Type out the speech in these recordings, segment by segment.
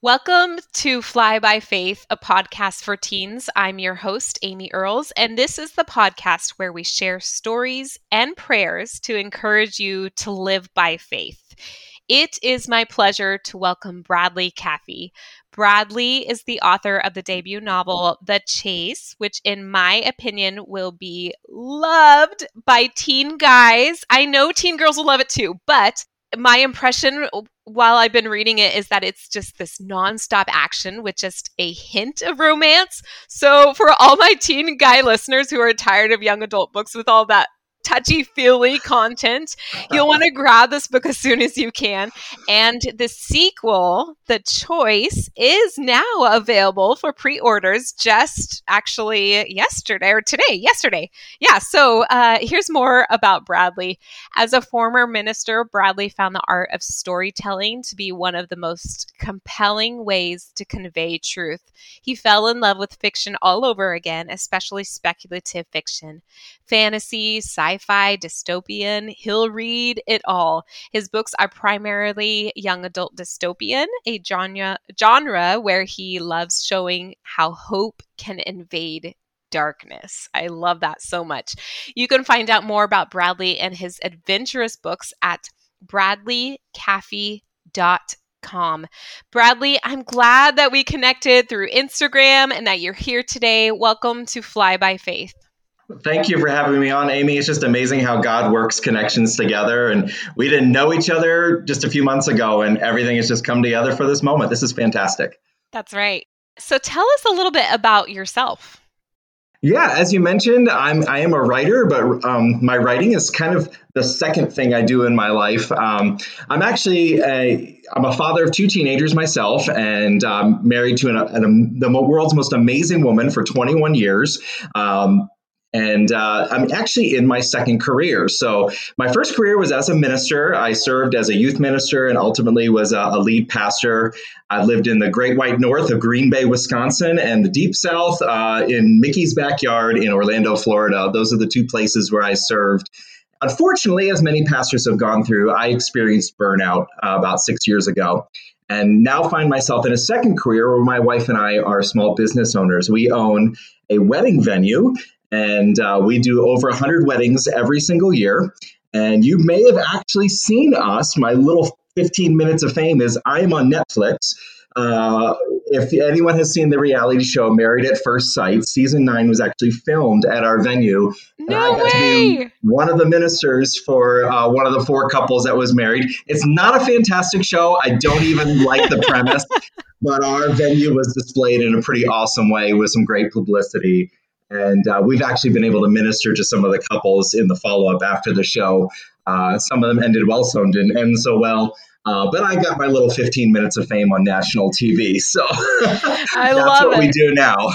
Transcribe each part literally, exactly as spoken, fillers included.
Welcome to Fly by Faith, a podcast for teens. I'm your host, Amy Earls, and this is the podcast where we share stories and prayers to encourage you to live by faith. It is my pleasure to welcome Bradley Caffey. Bradley is the author of the debut novel, The Chase, which in my opinion will be loved by teen guys. I know teen girls will love it too, but my impression while I've been reading it is that it's just this nonstop action with just a hint of romance. So for all my teen guy listeners who are tired of young adult books with all that touchy-feely content, you'll want to grab this book as soon as you can. And the sequel, The Choice, is now available for pre-orders just actually yesterday or today, yesterday. Yeah, so uh, here's more about Bradley. As a former minister, Bradley found the art of storytelling to be one of the most compelling ways to convey truth. He fell in love with fiction all over again, especially speculative fiction. Fantasy, sci-fi, dystopian, he'll read it all. His books are primarily young adult dystopian, a genre, genre where he loves showing how hope can invade darkness. I love that so much. You can find out more about Bradley and his adventurous books at bradley caffey dot com. Bradley, I'm glad that we connected through Instagram and that you're here today. Welcome to Fly by Faith. Thank you for having me on, Amy. It's just amazing how God works connections together. And we didn't know each other just a few months ago, and everything has just come together for this moment. This is fantastic. That's right. So tell us a little bit about yourself. Yeah, as you mentioned, I'm I am a writer, but um, my writing is kind of the second thing I do in my life. Um, I'm actually a I'm a father of two teenagers myself, and um, married to an, an, the world's most amazing woman for twenty-one years. Um, And uh, I'm actually in my second career. So my first career was as a minister. I served as a youth minister and ultimately was a, a lead pastor. I lived in the Great White North of Green Bay, Wisconsin, and the Deep South uh, in Mickey's backyard in Orlando, Florida. Those are the two places where I served. Unfortunately, as many pastors have gone through, I experienced burnout uh, about six years ago. And now find myself in a second career where my wife and I are small business owners. We own a wedding venue. And uh, we do over one hundred weddings every single year. And you may have actually seen us. My little fifteen minutes of fame is I am on Netflix. Uh, if anyone has seen the reality show Married at First Sight, season nine was actually filmed at our venue. No and I got way! To be one of the ministers for uh, one of the four couples that was married. It's not a fantastic show. I don't even like the premise. But our venue was displayed in a pretty awesome way with some great publicity. And uh, we've actually been able to minister to some of the couples in the follow-up after the show. Uh, some of them ended well, some didn't end so well. Uh, but I got my little fifteen minutes of fame on national T V. So I that's love what it. we do now.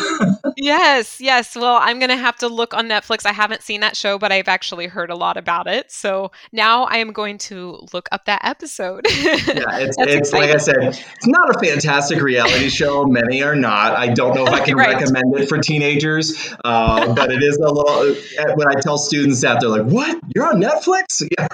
Yes, yes. Well, I'm going to have to look on Netflix. I haven't seen that show, but I've actually heard a lot about it. So now I am going to look up that episode. Yeah, it's, it's like I said, it's not a fantastic reality show. Many are not. I don't know if I can right. recommend it for teenagers, uh, but it is a little, when I tell students that, they're like, what? You're on Netflix? Yeah.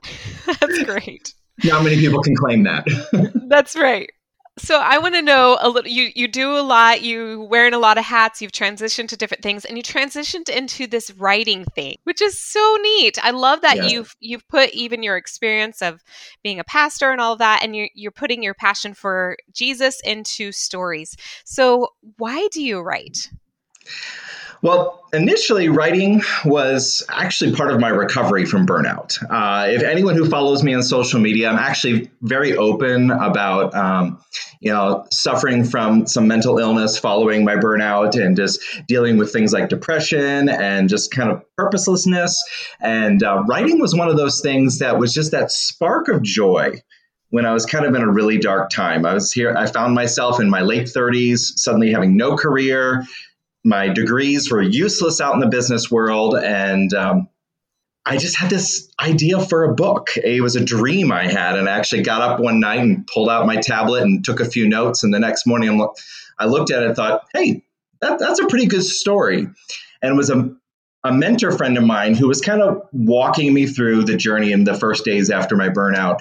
That's great. Not many people can claim that. That's right. So I want to know a little, you, you do a lot, you wearing a lot of hats, you've transitioned to different things, and you transitioned into this writing thing, which is so neat. I love that yes. you've you've put even your experience of being a pastor and all of that, and you're, you're putting your passion for Jesus into stories. So why do you write? Well, initially, writing was actually part of my recovery from burnout. Uh, if anyone who follows me on social media, I'm actually very open about, um, you know, suffering from some mental illness following my burnout and just dealing with things like depression and just kind of purposelessness. And uh, writing was one of those things that was just that spark of joy. When I was kind of in a really dark time, I was here, I found myself in my late thirties, suddenly having no career. My degrees were useless out in the business world. And um, I just had this idea for a book. It was a dream I had. And I actually got up one night and pulled out my tablet and took a few notes. And the next morning, I'm, I looked at it and thought, hey, that, that's a pretty good story. And it was a, a mentor friend of mine who was kind of walking me through the journey in the first days after my burnout.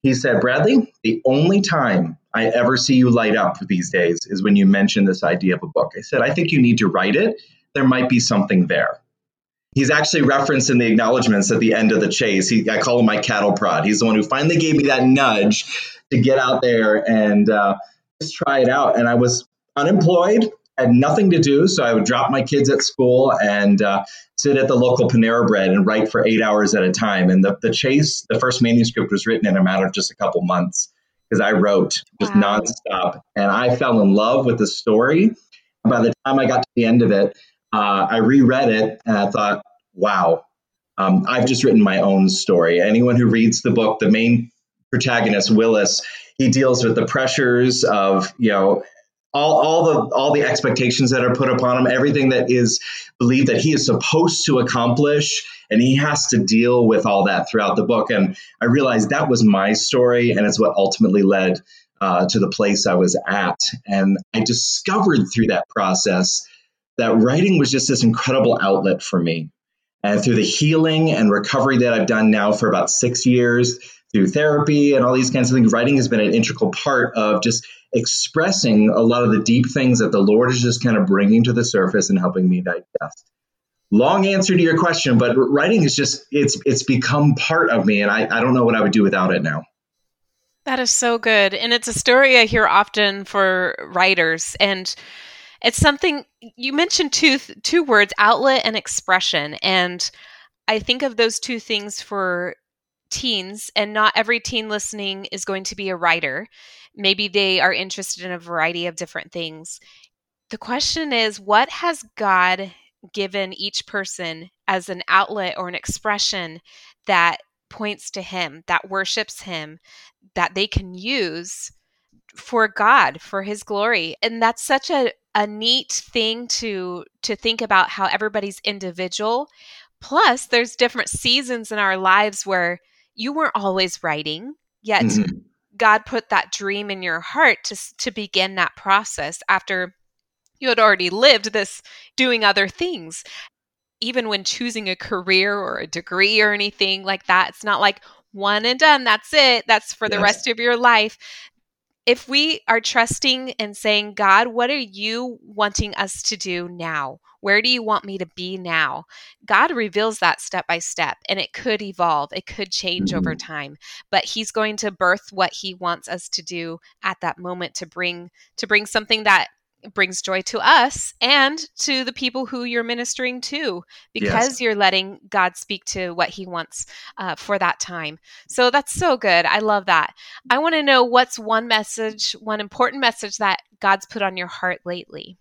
He said, Bradley, the only time I ever see you light up these days is when you mention this idea of a book. I said, I think you need to write it. There might be something there. He's actually referenced in the acknowledgments at the end of the chase. He, I call him my cattle prod. He's the one who finally gave me that nudge to get out there and uh, just try it out. And I was unemployed, had nothing to do. So I would drop my kids at school and uh, sit at the local Panera Bread and write for eight hours at a time. And the, the chase, the first manuscript was written in a matter of just a couple months because I wrote just wow. nonstop. And I fell in love with the story. By the time I got to the end of it, Uh, I reread it and I thought, wow, um, I've just written my own story. Anyone who reads the book, the main protagonist, Willis, he deals with the pressures of, you know, all, all the all the expectations that are put upon him, everything that is believed that he is supposed to accomplish. And he has to deal with all that throughout the book. And I realized that was my story. And it's what ultimately led uh, to the place I was at. And I discovered through that process that writing was just this incredible outlet for me. And through the healing and recovery that I've done now for about six years, through therapy and all these kinds of things, writing has been an integral part of just expressing a lot of the deep things that the Lord is just kind of bringing to the surface and helping me digest. Long answer to your question, but writing is just, it's it's become part of me, and I, I don't know what I would do without it now. That is so good. And it's a story I hear often for writers. And it's something you mentioned two two words, outlet and expression. And I think of those two things for teens, and not every teen listening is going to be a writer. Maybe they are interested in a variety of different things. The question is, what has God given each person as an outlet or an expression that points to Him, that worships Him, that they can use for God, for His glory? And that's such a a neat thing to to think about, how everybody's individual. Plus, there's different seasons in our lives where you weren't always writing, yet mm-hmm. God put that dream in your heart to to begin that process after you had already lived this, doing other things. Even when choosing a career or a degree or anything like that, it's not like one and done, that's it, that's for yes. the rest of your life. If we are trusting and saying, God, what are you wanting us to do now? Where do you want me to be now? God reveals that step by step, and it could evolve. It could change mm-hmm. over time, but He's going to birth what He wants us to do at that moment to bring to bring something that brings joy to us and to the people who you're ministering to, because yes. you're letting God speak to what He wants uh, for that time. So that's so good. I love that. I want to know, what's one message, one important message that God's put on your heart lately?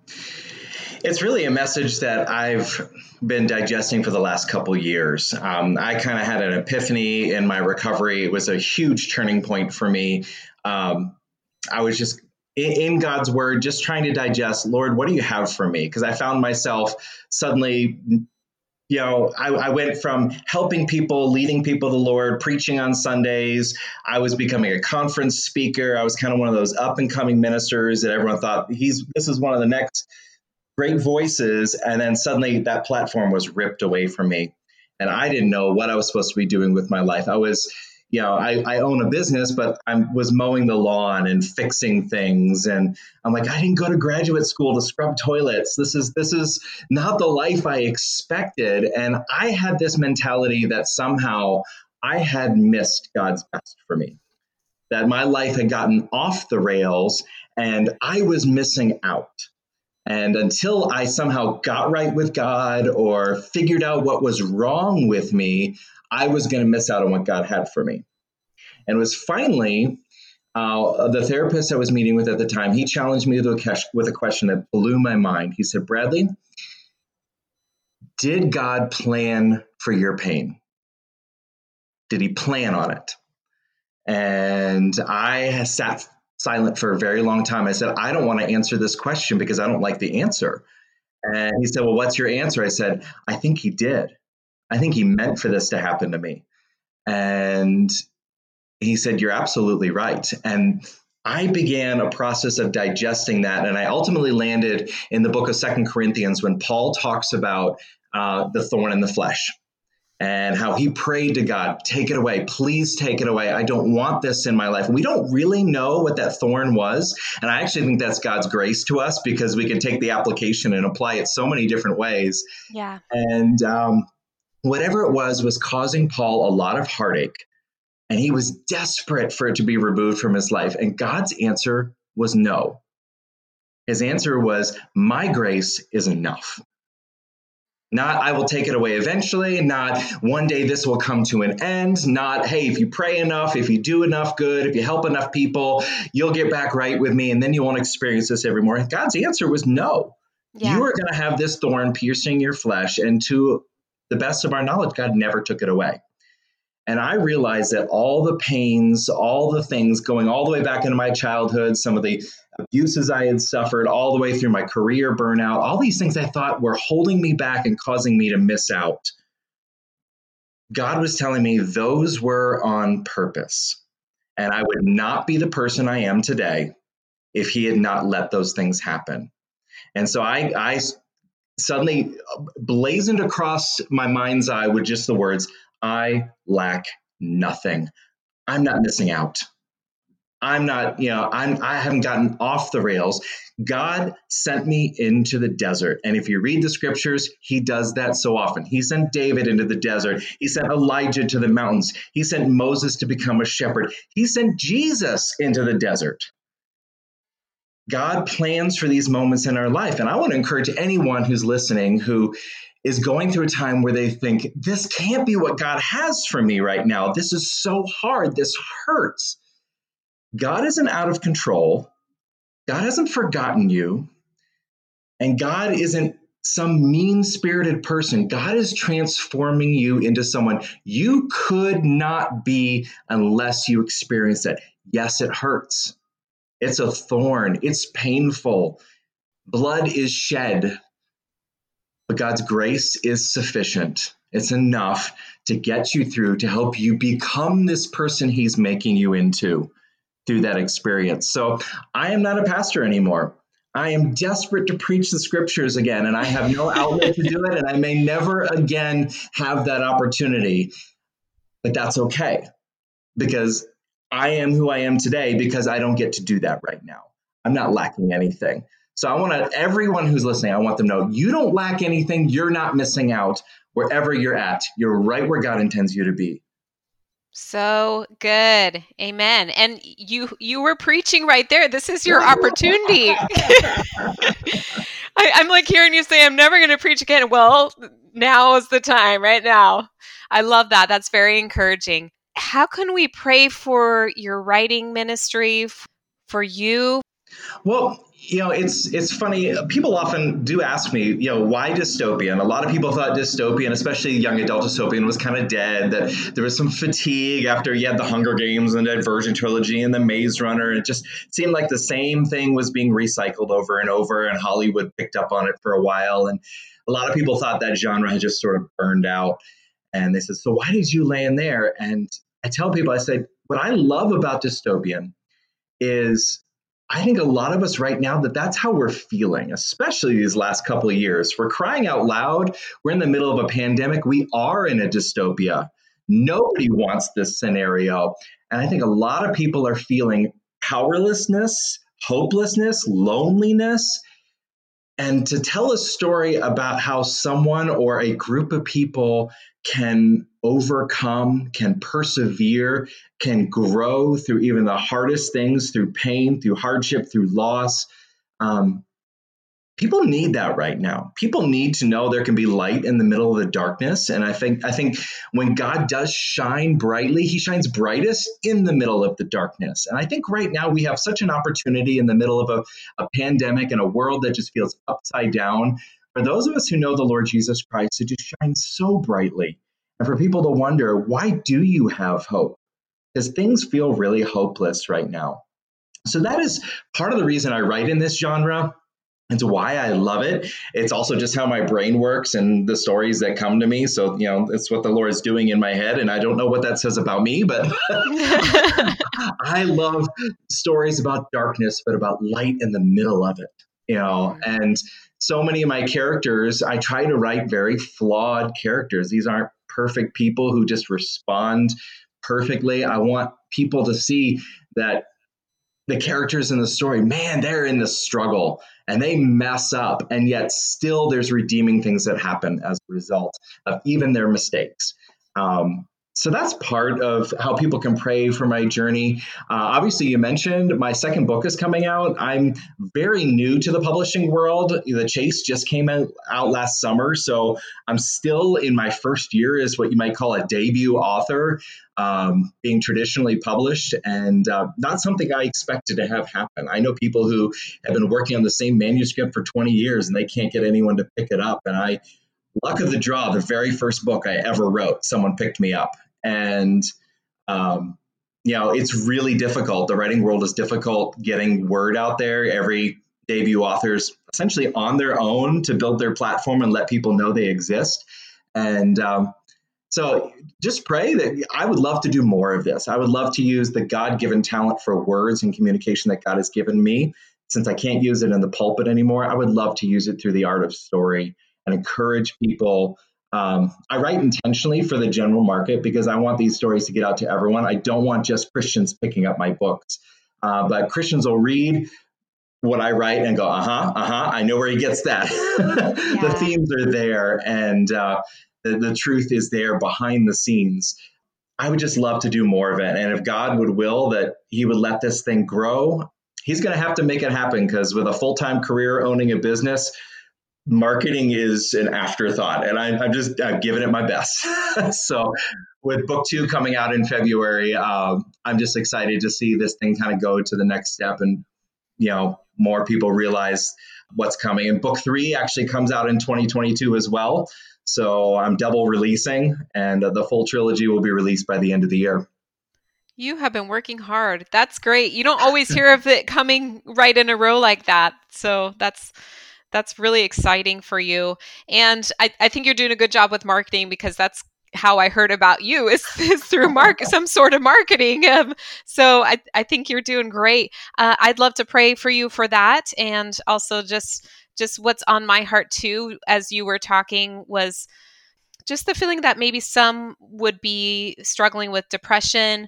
It's really a message that I've been digesting for the last couple years. Um, I kind of had an epiphany in my recovery. It was a huge turning point for me. Um, I was just in God's word, just trying to digest, Lord, what do you have for me? Because I found myself suddenly, you know, I, I went from helping people, leading people to the Lord, preaching on Sundays. I was becoming a conference speaker. I was kind of one of those up and coming ministers that everyone thought, he's this is one of the next great voices. And then suddenly that platform was ripped away from me. And I didn't know what I was supposed to be doing with my life. I was You know, I, I own a business, but I was mowing the lawn and fixing things. And I'm like, I didn't go to graduate school to scrub toilets. This is this is not the life I expected. And I had this mentality that somehow I had missed God's best for me, that my life had gotten off the rails and I was missing out. And until I somehow got right with God or figured out what was wrong with me, I was going to miss out on what God had for me. And it was finally uh, the therapist I was meeting with at the time, he challenged me with a question that blew my mind. He said, Bradley, did God plan for your pain? Did He plan on it? And I sat silent for a very long time. I said, I don't want to answer this question because I don't like the answer. And he said, well, what's your answer? I said, I think He did. I think He meant for this to happen to me. And he said, you're absolutely right. And I began a process of digesting that. And I ultimately landed in the book of Second Corinthians when Paul talks about uh, the thorn in the flesh. and how he prayed to God, take it away, please take it away. I don't want this in my life. We don't really know what that thorn was. And I actually think that's God's grace to us, because we can take the application and apply it so many different ways. Yeah. And um, whatever it was, was causing Paul a lot of heartache. And he was desperate for it to be removed from his life. And God's answer was no. His answer was, my grace is enough. Not, I will take it away eventually. Not, one day this will come to an end. Not, hey, if you pray enough, if you do enough good, if you help enough people, you'll get back right with me, and then you won't experience this every more. God's answer was no. Yeah. You are going to have this thorn piercing your flesh. And to the best of our knowledge, God never took it away. And I realized that all the pains, all the things going all the way back into my childhood, some of the abuses I had suffered all the way through my career burnout, all these things I thought were holding me back and causing me to miss out. God was telling me those were on purpose. And I would not be the person I am today if he had not let those things happen. And so I, I suddenly blazoned across my mind's eye with just the words, I lack nothing. I'm not missing out. I'm not, you know, I'm, I haven't gotten off the rails. God sent me into the desert. And if you read the scriptures, he does that so often. He sent David into the desert. He sent Elijah to the mountains. He sent Moses to become a shepherd. He sent Jesus into the desert. God plans for these moments in our life. And I want to encourage anyone who's listening who is going through a time where they think, this can't be what God has for me right now. This is so hard. This hurts. God isn't out of control. God hasn't forgotten you. And God isn't some mean-spirited person. God is transforming you into someone you could not be unless you experience it. Yes, it hurts. It's a thorn. It's painful. Blood is shed. But God's grace is sufficient. It's enough to get you through, to help you become this person he's making you into through that experience. So I am not a pastor anymore. I am desperate to preach the scriptures again, and I have no outlet to do it, and I may never again have that opportunity. But that's okay, because I am who I am today because I don't get to do that right now. I'm not lacking anything. So I want to, everyone who's listening, I want them to know you don't lack anything. You're not missing out wherever you're at. You're right where God intends you to be. So good. Amen. And you you were preaching right there. This is your opportunity. I, I'm like hearing you say, I'm never going to preach again. Well, now is the time, right now. I love that. That's very encouraging. How can we pray for your writing ministry, for you? Well, you know, it's it's funny. People often do ask me, you know, why dystopian? A lot of people thought dystopian, especially young adult dystopian, was kind of dead, that there was some fatigue after you had the Hunger Games and the Divergent trilogy and the Maze Runner. It just seemed like the same thing was being recycled over and over, and Hollywood picked up on it for a while. And a lot of people thought that genre had just sort of burned out. And they said, so why did you land there? And I tell people, I said, what I love about dystopian is I think a lot of us right now that that's how we're feeling, especially these last couple of years. We're crying out loud. We're in the middle of a pandemic. We are in a dystopia. Nobody wants this scenario. And I think a lot of people are feeling powerlessness, hopelessness, loneliness. And to tell a story about how someone or a group of people can overcome, can persevere, can grow through even the hardest things, through pain, through hardship, through loss. Um, people need that right now. People need to know there can be light in the middle of the darkness. And I think I think when God does shine brightly, he shines brightest in the middle of the darkness. And I think right now we have such an opportunity in the middle of a, a pandemic and a world that just feels upside down. For those of us who know the Lord Jesus Christ, to just shine so brightly. And for people to wonder, why do you have hope? Because things feel really hopeless right now. So that is part of the reason I write in this genre. It's why I love it. It's also just how my brain works and the stories that come to me. So, you know, it's what the Lord is doing in my head. And I don't know what that says about me, but I love stories about darkness, but about light in the middle of it, you know, and so many of my characters, I try to write very flawed characters. These aren't perfect people who just respond perfectly. I want people to see that the characters in the story, man, they're in the struggle and they mess up. And yet still there's redeeming things that happen as a result of even their mistakes. Um, so that's part of how people can pray for my journey. Uh, obviously, you mentioned my second book is coming out. I'm very new to the publishing world. The Chase just came out, out last summer. So I'm still in my first year as what you might call a debut author, um, being traditionally published, and uh, not something I expected to have happen. I know people who have been working on the same manuscript for twenty years and they can't get anyone to pick it up. And I, luck of the draw, the very first book I ever wrote, someone picked me up. And, um, you know, it's really difficult. The writing world is difficult getting word out there. Every debut author's essentially on their own to build their platform and let people know they exist. And um, so just pray that I would love to do more of this. I would love to use the God-given talent for words and communication that God has given me. Since I can't use it in the pulpit anymore, I would love to use it through the art of story and encourage people. Um, I write intentionally for the general market because I want these stories to get out to everyone. I don't want just Christians picking up my books, uh, but Christians will read what I write and go, uh-huh, uh-huh, I know where he gets that. Yeah. The themes are there, and uh, the, the truth is there behind the scenes. I would just love to do more of it. And if God would will that he would let this thing grow, he's going to have to make it happen, because with a full-time career owning a business, marketing is an afterthought, and I, I'm just I've given it my best. So with book two coming out in February, um, I'm just excited to see this thing kind of go to the next step, and you know, more people realize what's coming. And book three actually comes out in twenty twenty-two as well. So I'm double releasing, and uh, the full trilogy will be released by the end of the year. You have been working hard. That's great. You don't always hear of it coming right in a row like that. So that's That's really exciting for you. And I, I think you're doing a good job with marketing, because that's how I heard about you is, is through mark some sort of marketing. Um, so I, I think you're doing great. Uh, I'd love to pray for you for that. And also just, just what's on my heart too, as you were talking, was just the feeling that maybe some would be struggling with depression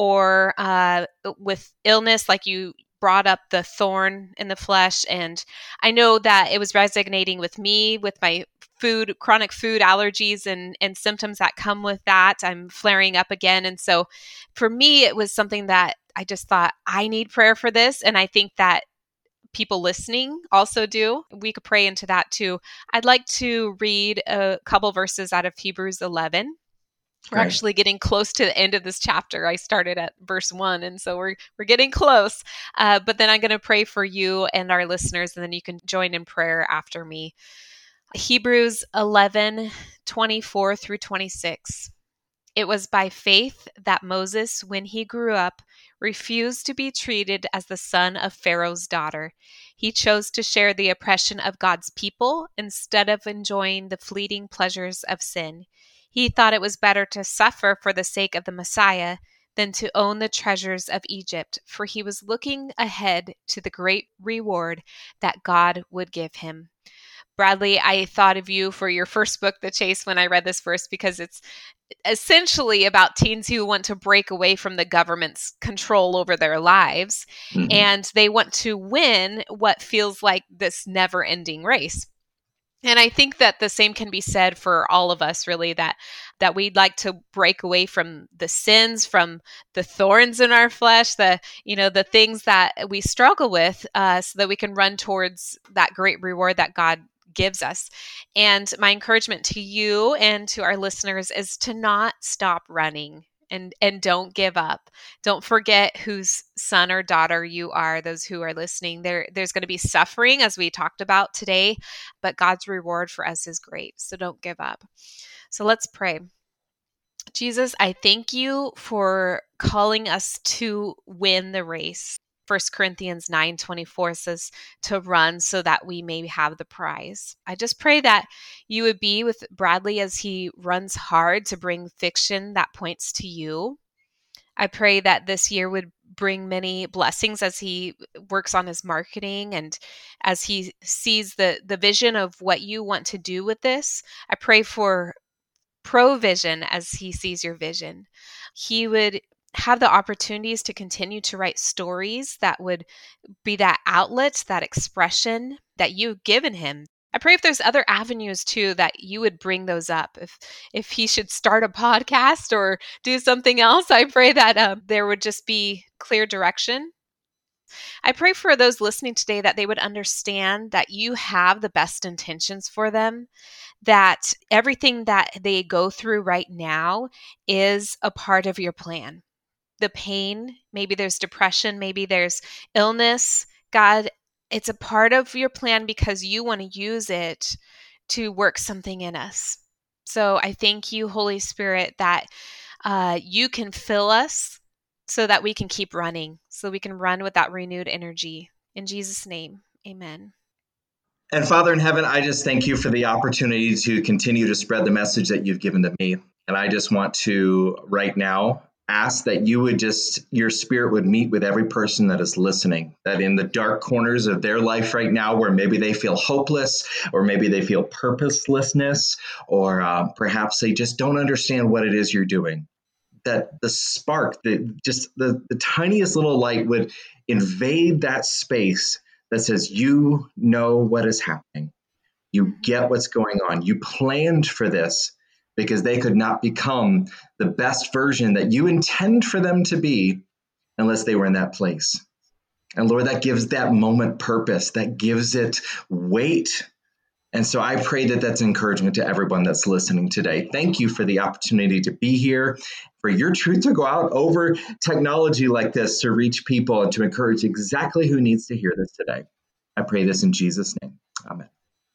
or uh, with illness, like you brought up the thorn in the flesh. And I know that it was resonating with me with my food, chronic food allergies and, and symptoms that come with that. I'm flaring up again. And so for me, it was something that I just thought, I need prayer for this. And I think that people listening also do. We could pray into that too. I'd like to read a couple verses out of Hebrews eleven. We're right. actually getting close to the end of this chapter. I started at verse one, and so we're we're getting close. Uh, but then I'm going to pray for you and our listeners, and then you can join in prayer after me. Hebrews eleven, twenty-four through twenty-six. It was by faith that Moses, when he grew up, refused to be treated as the son of Pharaoh's daughter. He chose to share the oppression of God's people instead of enjoying the fleeting pleasures of sin. He thought it was better to suffer for the sake of the Messiah than to own the treasures of Egypt, for he was looking ahead to the great reward that God would give him. Bradley, I thought of you for your first book, The Chase, when I read this verse, because it's essentially about teens who want to break away from the government's control over their lives, mm-hmm. and they want to win what feels like this never-ending race. And I think that the same can be said for all of us, really, that that we'd like to break away from the sins, from the thorns in our flesh, the you know the things that we struggle with, uh, so that we can run towards that great reward that God gives us. And my encouragement to you and to our listeners is to not stop running. And and don't give up. Don't forget whose son or daughter you are, those who are listening. There, there's going to be suffering, as we talked about today, but God's reward for us is great. So don't give up. So let's pray. Jesus, I thank you for calling us to win the race. First Corinthians nine twenty-four says to run so that we may have the prize. I just pray that you would be with Bradley as he runs hard to bring fiction that points to you. I pray that this year would bring many blessings as he works on his marketing and as he sees the, the vision of what you want to do with this. I pray for provision as he sees your vision. He would have the opportunities to continue to write stories that would be that outlet, that expression that you've given him. I pray if there's other avenues too, that you would bring those up. If if he should start a podcast or do something else, I pray that uh, there would just be clear direction. I pray for those listening today that they would understand that you have the best intentions for them, that everything that they go through right now is a part of your plan. The pain, maybe there's depression, maybe there's illness. God, it's a part of your plan because you want to use it to work something in us. So I thank you, Holy Spirit, that uh, you can fill us so that we can keep running, so we can run with that renewed energy. In Jesus' name, amen. And Father in heaven, I just thank you for the opportunity to continue to spread the message that you've given to me. And I just want to right now ask that you would just, your spirit would meet with every person that is listening, that in the dark corners of their life right now, where maybe they feel hopeless, or maybe they feel purposelessness, or uh, perhaps they just don't understand what it is you're doing, that the spark, that just the, the tiniest little light would invade that space that says, you know what is happening. You get what's going on. You planned for this, because they could not become the best version that you intend for them to be unless they were in that place. And Lord, that gives that moment purpose, that gives it weight. And so I pray that that's encouragement to everyone that's listening today. Thank you for the opportunity to be here, for your truth to go out over technology like this to reach people and to encourage exactly who needs to hear this today. I pray this in Jesus' name. Amen.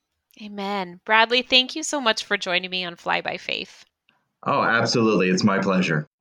Amen. Bradley, thank you so much for joining me on Fly by Faith. Oh, absolutely. It's my pleasure.